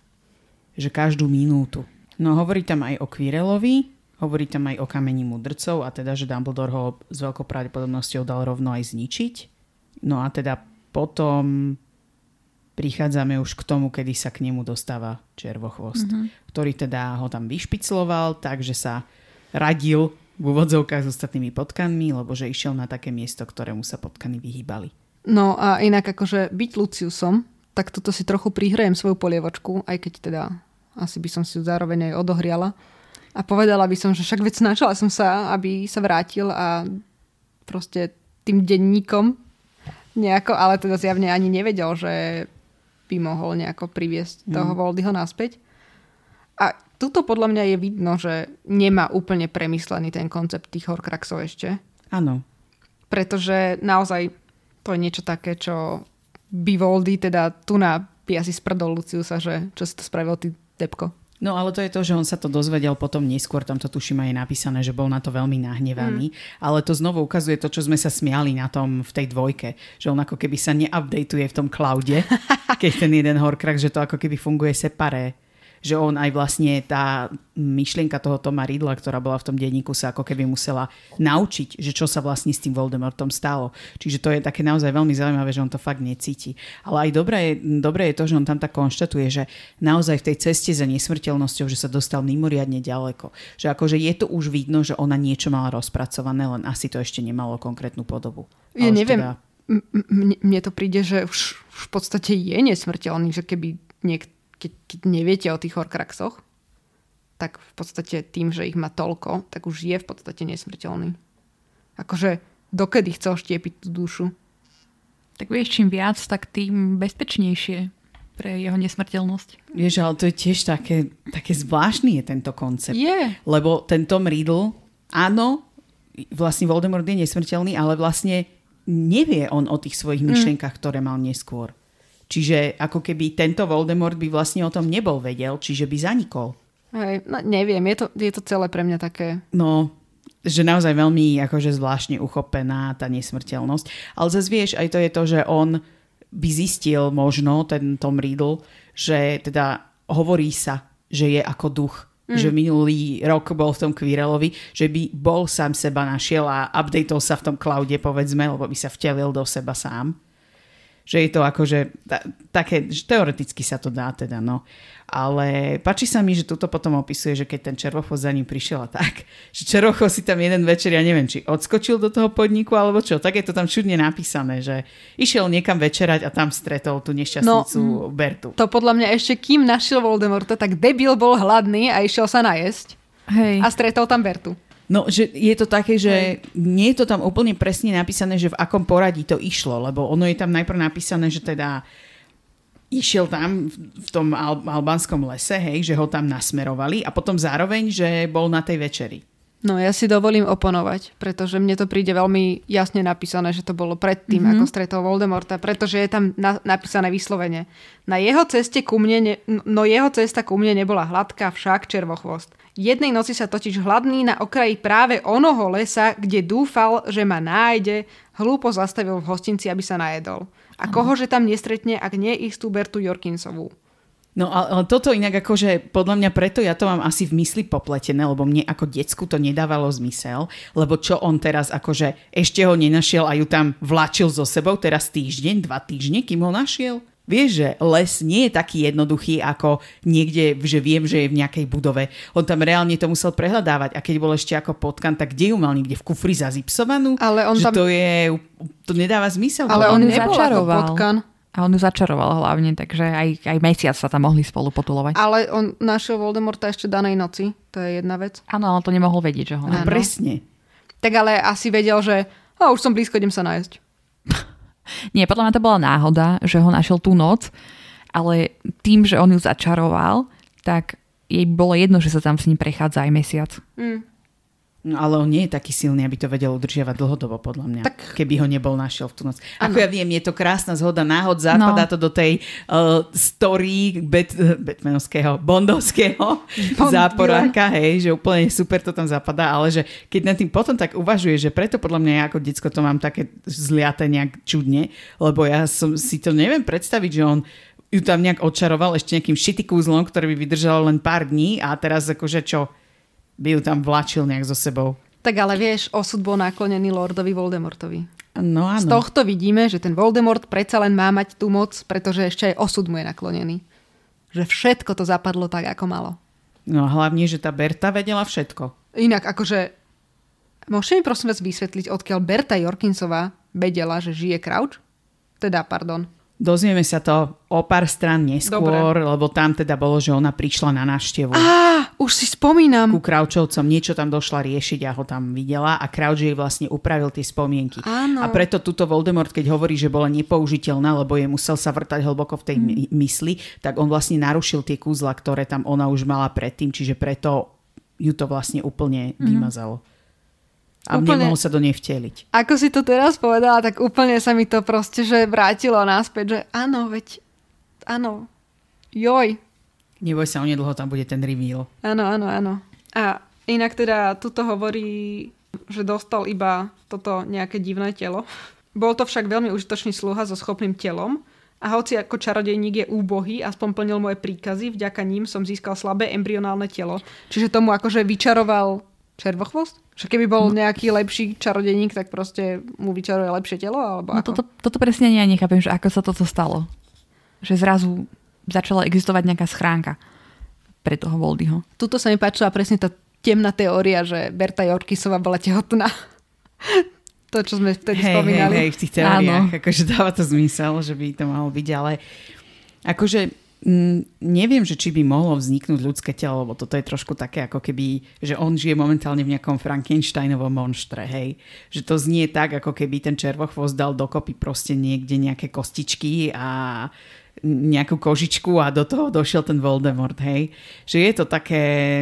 Že každú minútu. No hovorí tam aj o Quirrellovi, hovorí tam aj o kameni mudrcov a teda, že Dumbledore ho s veľkou pravdepodobnosťou dal rovno aj zničiť. No a teda potom prichádzame už k tomu, kedy sa k nemu dostáva Červochvost, mm-hmm. ktorý teda ho tam vyšpicloval, takže sa radil v úvodzovkách s ostatnými potkanmi, lebo že išiel na také miesto, ktorému sa potkany vyhýbali. No a inak akože byť Luciusom, tak toto si trochu prihrajem svoju polievočku, aj keď teda asi by som si ju zároveň aj odohriala. A povedala by som, že však veď snažila som sa, aby sa vrátil a proste tým denníkom nejako, ale teda zjavne ani nevedel, že by mohol nejako priviesť toho mm. Voldyho naspäť. A tuto podľa mňa je vidno, že nemá úplne premyslený ten koncept tých Horcruxov ešte. Áno. Pretože naozaj to je niečo také, čo by Voldy teda tu na by asi sprdol Luciusa, že čo si to spravil ty, depko. No ale to je to, že on sa to dozvedel potom neskôr, tam to tuším aj napísané, že bol na to veľmi nahnevaný. Mm. Ale to znovu ukazuje to, čo sme sa smiali na tom v tej dvojke. Že on ako keby sa neupdateuje v tom cloude, keď ten jeden Horcrux, že to ako keby funguje separé. Že on aj vlastne tá myšlienka toho Toma Riddla, ktorá bola v tom denníku, sa ako keby musela naučiť, že čo sa vlastne s tým Voldemortom stalo. Čiže to je také naozaj veľmi zaujímavé, že on to fakt necíti. Ale aj dobré je, dobré je to, že on tam tak konštatuje, že naozaj v tej ceste za nesmrteľnosťou, že sa dostal mimoriadne ďaleko. Že akože je to už vidno, že ona niečo mala rozpracované, len asi to ešte nemalo konkrétnu podobu. Ja Ale neviem, teda... mne, mne to príde, že už, už v podstate je nesmrteľný, že keby niekto Keď, keď neviete o tých Horcruxoch, tak v podstate tým, že ich má toľko, tak už je v podstate nesmrteľný. Akože dokedy chcel štiepiť tú dušu? Tak vieš, čím viac, tak tým bezpečnejšie pre jeho nesmrteľnosť. Vieš, ale to je tiež také, také zvláštny je tento koncept. Je. Lebo ten Tom Riddle, áno, vlastne Voldemort je nesmrteľný, ale vlastne nevie on o tých svojich myšlienkach, mm. ktoré mal neskôr. Čiže ako keby tento Voldemort by vlastne o tom nebol vedel, čiže by zanikol. Hej, no neviem, je to, je to celé pre mňa také... No, že naozaj veľmi akože zvláštne uchopená tá nesmrteľnosť. Ale zase vieš, aj to je to, že on by zistil možno, ten Tom Riddle, že teda hovorí sa, že je ako duch. Mm. Že minulý rok bol v tom Quirrellovi, že by bol sám seba našiel a updateol sa v tom cloude, povedzme, lebo by sa vtelil do seba sám. Že je to akože ta, také, že teoreticky sa to dá teda, no. Ale páči sa mi, že tuto potom opisuje, že keď ten Červochvost za ním prišiel a tak, že Červochvost si tam jeden večer, ja neviem, či odskočil do toho podniku, alebo čo, tak je to tam čudne napísané, že išiel niekam večerať a tam stretol tú nešťastnicu no, Bertu. To podľa mňa ešte kým našiel Voldemorta, tak debil bol hladný a išiel sa najesť. Hej. A stretol tam Bertu. No, že je to také, že nie je to tam úplne presne napísané, že v akom poradí to išlo, lebo ono je tam najprv napísané, že teda išiel tam v tom al- albánskom lese, hej, že ho tam nasmerovali a potom zároveň, že bol na tej večeri. No ja si dovolím oponovať, pretože mne to príde veľmi jasne napísané, že to bolo predtým, mm-hmm. ako stretol Voldemorta, pretože je tam na- napísané vyslovene. Na jeho ceste ku mne, ne- no jeho cesta ku mne nebola hladká, však Červochvost. Jednej noci sa totiž hladný na okraji práve onoho lesa, kde dúfal, že ma nájde, hlúpo zastavil v hostinci, aby sa najedol. A kohože tam nestretne, ak nie istú Bertu Jorkinsovú. No ale toto inak akože podľa mňa preto ja to mám asi v mysli popletené, lebo mne ako decku to nedávalo zmysel, lebo čo on teraz akože ešte ho nenašiel a ju tam vlačil so sebou teraz týždeň, dva týždne, kým ho našiel? Vieš, že les nie je taký jednoduchý, ako niekde, že viem, že je v nejakej budove. On tam reálne to musel prehľadávať. A keď bol ešte ako potkan, tak kde ju mal? Niekde v kufri zazipsovanú? Ale on že tam... to je... To nedáva zmysel. Ale on, on ju začaroval. potkan. A on ju začaroval hlavne, takže aj, aj mesiac sa tam mohli spolu potulovať. Ale on našiel Voldemorta ešte danej noci. To je jedna vec. Áno, ale to nemohol vedieť, že ho... No, presne. Tak ale asi vedel, že oh, už som blízko, idem sa nájsť. Nie, podľa mňa to bola náhoda, že ho našiel tú noc, ale tým, že on ju začaroval, tak jej bolo jedno, že sa tam s ním prechádza aj mesiac. Mm. No ale on nie je taký silný, aby to vedel udržiavať dlhodobo, podľa mňa. Tak... Keby ho nebol našiel v tú noc. Ako ano. Ja viem, je to krásna zhoda náhod, zapadá no. to do tej uh, story Bat- Batmanovského, Bondovského Bond, záporáka, hej, že úplne super to tam zapadá, ale že keď nad tým potom tak uvažuje, že preto podľa mňa ja ako decko to mám také zliaté nejak čudne, lebo ja som si to neviem predstaviť, že on ju tam nejak odčaroval ešte nejakým šitý kúzlom, ktorý by vydržalo len pár dní a teraz akože čo... by ju tam vláčil nejak so sebou. Tak ale vieš, osud bol naklonený Lordovi Voldemortovi. No áno. Z tohto vidíme, že ten Voldemort predsa len má mať tú moc, pretože ešte aj osud mu je naklonený. Že všetko to zapadlo tak, ako malo. No hlavne, že tá Berta vedela všetko. Inak akože, môžete mi prosím vás vysvetliť, odkiaľ Berta Jorkinsová vedela, že žije Crouch? Teda, pardon. Dozvieme sa to o pár strán neskôr, Dobre. Lebo tam teda bolo, že ona prišla na návštevu. Á, už si spomínam. Ku Crouchovcom, niečo tam došla riešiť a ho tam videla a Crouch jej vlastne upravil tie spomienky. Áno. A preto tuto Voldemort, keď hovorí, že bola nepoužiteľná, lebo je musel sa vrtať hlboko v tej mm. mysli, tak on vlastne narušil tie kúzla, ktoré tam ona už mala predtým, čiže preto ju to vlastne úplne mm. vymazalo. A úplne, nemohol sa do nej vteliť. Ako si to teraz povedala, tak úplne sa mi to proste, že vrátilo naspäť, že áno, veď, áno, joj. Neboj sa, onedlho tam bude ten reveal. Áno, áno, áno. A inak teda tuto hovorí, že dostal iba toto nejaké divné telo. Bol to však veľmi užitočný sluha so schopným telom a hoci ako čarodejník je úbohý, aspoň plnil moje príkazy, vďaka ním som získal slabé embryonálne telo. Čiže tomu akože vyčaroval červochvost? Že keby bol nejaký lepší čarodejník, tak proste mu vyčaruje lepšie telo? Alebo no ako? Toto, toto presne ja nechápem, že ako sa toto stalo. Že zrazu začala existovať nejaká schránka pre toho Voldyho. Tuto sa mi páčila presne tá temná teória, že Berta Jorkinsová bola tehotná. To, čo sme vtedy hej, spomínali. Hej, hej, v tých teóriách. Akože dáva to zmysel, že by to malo byť, ale akože Mm, neviem, že či by mohlo vzniknúť ľudské telo, lebo toto je trošku také, ako keby, že on žije momentálne v nejakom Frankensteinovom monštre, hej. Že to znie tak, ako keby ten červochvost dal dokopy proste niekde nejaké kostičky a nejakú kožičku a do toho došiel ten Voldemort, hej. Že je to také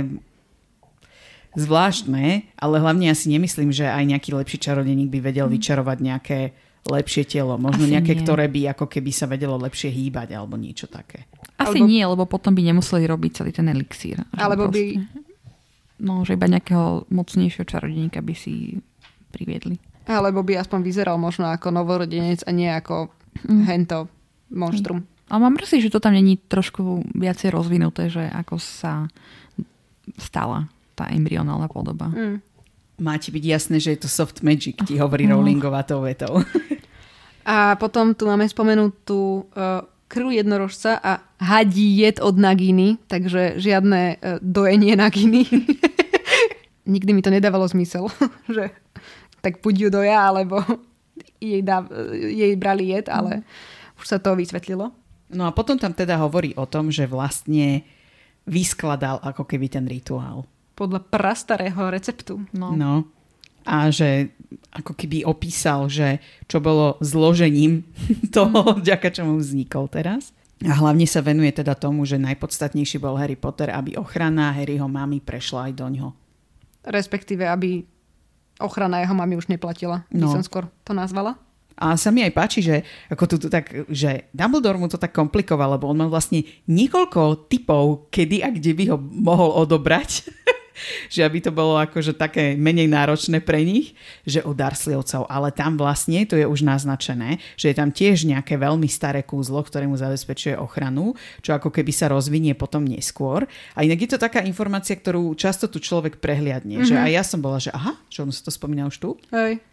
zvláštne, ale hlavne ja si nemyslím, že aj nejaký lepší čarodejník by vedel vyčarovať nejaké lepšie telo. Možno Asi nejaké, nie. ktoré by ako keby sa vedelo lepšie hýbať alebo niečo také. Asi alebo... nie, lebo potom by nemuseli robiť celý ten elixír. Alebo by... No, že iba nejakého mocnejšieho čarodejníka by si priviedli. Alebo by aspoň vyzeral možno ako novorodenec a nie ako mm. hento monštrum. A mám mrzí, že to tam není trošku viacej rozvinuté, že ako sa stala tá embryonálna podoba. Mm. Má ti byť jasné, že je to soft magic, ti hovorí no. Rowlingová tou vetou. A potom tu máme spomenutú uh, krv jednorožca a hadí jed od Naginy, takže žiadne uh, dojenie Naginy. Nikdy mi to nedávalo zmysel, že tak buď ju doja, alebo jej, dá, jej brali jed, ale už sa to vysvetlilo. No a potom tam teda hovorí o tom, že vlastne vyskladal ako keby ten rituál. Podľa prastarého receptu. No. no. A že ako keby opísal, že čo bolo zložením toho, vďaka čomu vznikol teraz. A hlavne sa venuje teda tomu, že najpodstatnejší bol Harry Potter, aby ochrana Harryho mamy prešla aj do ňoho. Respektíve, aby ochrana jeho mamy už neplatila. No. By som skôr to nazvala. A sa mi aj páči, že, ako tu, tu tak, že Dumbledore mu to tak komplikoval, lebo on mal vlastne niekoľko typov, kedy a kde by ho mohol odobrať. Že aby to bolo akože také menej náročné pre nich, že u Dursleyovcov. Ale tam vlastne, to je už naznačené, že je tam tiež nejaké veľmi staré kúzlo, ktoré mu zabezpečuje ochranu, čo ako keby sa rozvinie potom neskôr. A inak je to taká informácia, ktorú často tu človek prehliadne. Mm-hmm. Že aj ja som bola, že aha, že on sa to spomína už tu? Hej.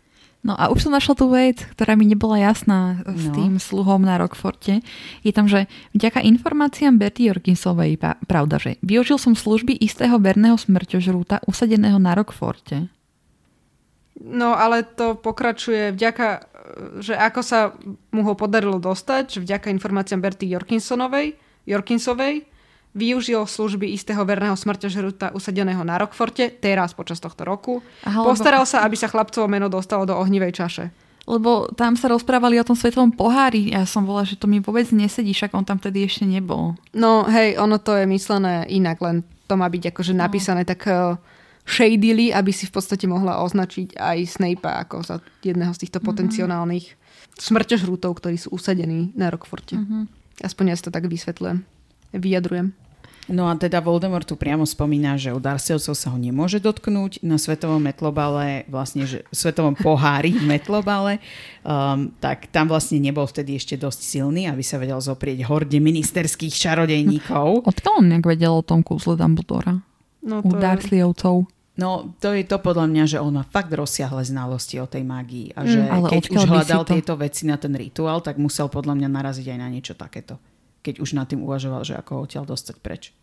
No a už som našla tú vec, ktorá mi nebola jasná s No. tým sluhom na Rockforte. Je tam, že vďaka informáciám Berty Jorkinsovej, pravda, že využil som služby istého verného smrťožrúta usadeného na Rockforte. No ale to pokračuje vďaka, že ako sa mu ho podarilo dostať, že vďaka informáciám Berty Jorkinsonovej, Jorkinsovej využil služby istého verného smrťožrúta usadeného na Rockforte, teraz počas tohto roku. Aha, lebo... Postaral sa, aby sa chlapcovo meno dostalo do ohnivej čaše. Lebo tam sa rozprávali o tom svetovom pohári. Ja som volala, že to mi vôbec nesedí, však on tam tedy ešte nebol. No hej, ono to je myslené inak, len to má byť akože napísané no. tak uh, shadily, aby si v podstate mohla označiť aj Snape'a ako za jedného z týchto mm-hmm. potenciálnych smrťožrútov, ktorí sú usadení na Rockforte. Mm-hmm. Aspoň ja si to tak vysvetľujem, vyjadrujem. No a teda Voldemort tu priamo spomína, že u Dursleyovcov sa ho nemôže dotknúť na svetovom metlobale, vlastne, že svetovom pohári metlobale, um, tak tam vlastne nebol vtedy ešte dosť silný, aby sa vedel zoprieť horde ministerských čarodejníkov. Odkiaľ on nejak vedel o tom kúzle Dumbledora? No U Dursleyovcov. No, to je to podľa mňa, že on má fakt rozsiahle znalosti o tej mágii a že mm, keď už hľadal to... tieto veci na ten rituál, tak musel podľa mňa naraziť aj na niečo takéto. Keď už nad tým uvažoval, že ako ho odtiaľ dostať preč.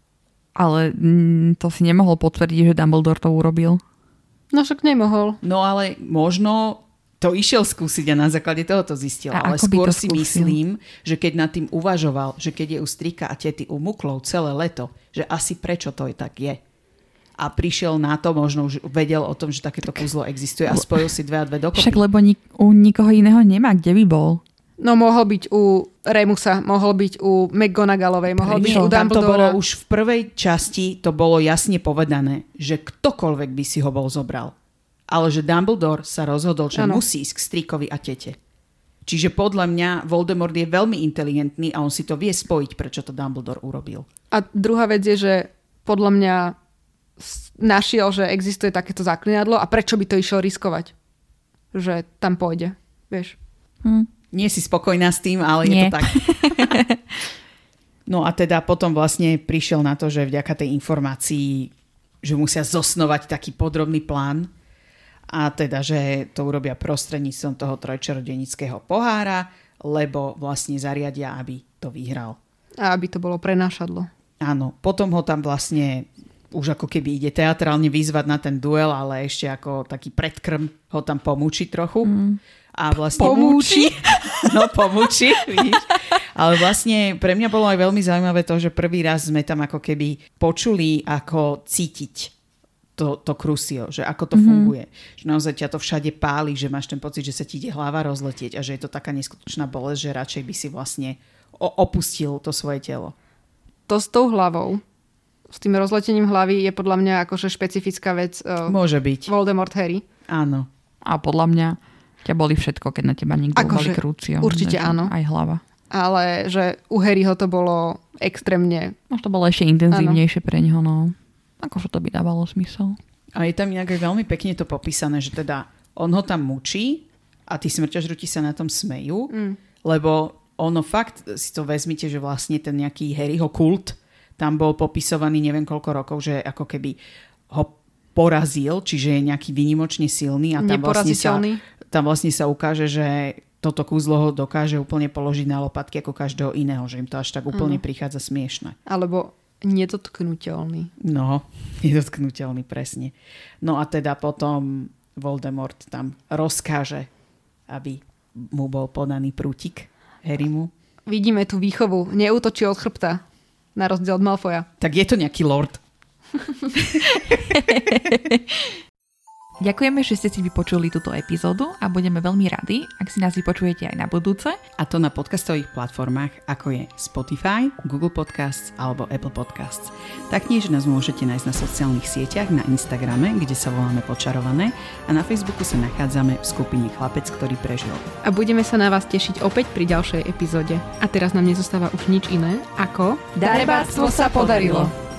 Ale mm, to si nemohol potvrdiť, že Dumbledore to urobil. No však nemohol. No ale možno to išiel skúsiť a na základe toho to zistil. A ale to skôr si skúsil? myslím, že keď nad tým uvažoval, že keď je u strýka a tety u muklov celé leto, že asi prečo to je tak je. A prišiel na to, možno už vedel o tom, že takéto kúzlo existuje a spojil si dve a dve dokopy. Však lebo nik- u nikoho iného nemá, kde by bol. No mohol byť u Remusa, mohol byť u McGonagallovej, mohol byť u Dumbledora. Tam to bolo už v prvej časti, to bolo jasne povedané, že ktokoľvek by si ho bol zobral. Ale že Dumbledore sa rozhodol, že ano. musí ísť k strýkovi a tete. Čiže podľa mňa Voldemort je veľmi inteligentný a on si to vie spojiť, prečo to Dumbledore urobil. A druhá vec je, že podľa mňa našiel, že existuje takéto zaklinadlo a prečo by to išiel riskovať. Že tam pôjde, vieš. Hm. Nie si spokojná s tým, ale Nie. je to tak. No a teda potom vlastne prišiel na to, že vďaka tej informácii, že musia zosnovať taký podrobný plán a teda, že to urobia prostredníctvom toho trojčarodejníckeho pohára, lebo vlastne zariadia, aby to vyhral. A aby to bolo prenášadlo. Áno, potom ho tam vlastne už ako keby ide teatrálne vyzvať na ten duel, ale ešte ako taký predkrm ho tam pomúči trochu. Mm. A vlastne pomúči? No pomúči, vidíš. Ale vlastne pre mňa bolo aj veľmi zaujímavé to, že prvý raz sme tam ako keby počuli, ako cítiť to, to krusio, že ako to mm-hmm. funguje. Že naozaj ťa to všade páli, že máš ten pocit, že sa ti ide hlava rozletieť a že je to taká neskutočná bolesť, že radšej by si vlastne opustil to svoje telo. To s tou hlavou, s tým rozletením hlavy je podľa mňa akože špecifická vec. Uh, Môže byť. Voldemort Harry. Áno. A podľa mňa ťa boli všetko, keď na teba niekto akože, boli krúcio. Určite áno. Aj hlava. Ale že u Harryho to bolo extrémne... Možno to bolo ešte intenzívnejšie áno. pre neho, no. Akože to by dávalo zmysel. A je tam inak aj veľmi pekne to popísané, že teda on ho tam mučí a tí smrťožrúti sa na tom smejú, mm. lebo ono fakt, si to vezmite, že vlastne ten nejaký Harryho kult tam bol popisovaný neviem koľko rokov, že ako keby ho porazil, čiže je nejaký výnimočne silný a tam vlastne, sa, tam vlastne sa ukáže, že toto kúzlo ho dokáže úplne položiť na lopatky ako každého iného, že im to až tak úplne ano. prichádza smiešne. Alebo nedotknuteľný. No, nedotknuteľný, presne. No a teda potom Voldemort tam rozkáže, aby mu bol podaný prútik Harrymu. Vidíme tú výchovu. Neútočí od chrbta. Na rozdiel od Malfoja. Tak je to nejaký lord. Ďakujeme, že ste si vypočuli túto epizódu a budeme veľmi radi, ak si nás vypočujete aj na budúce. A to na podcastových platformách, ako je Spotify, Google Podcasts alebo Apple Podcasts. Taktiež nás môžete nájsť na sociálnych sieťach, na Instagrame, kde sa voláme Počarované, a na Facebooku sa nachádzame v skupine Chlapec, ktorý prežil. A budeme sa na vás tešiť opäť pri ďalšej epizóde. A teraz nám nezostáva už nič iné, ako... Darebárstvo sa podarilo!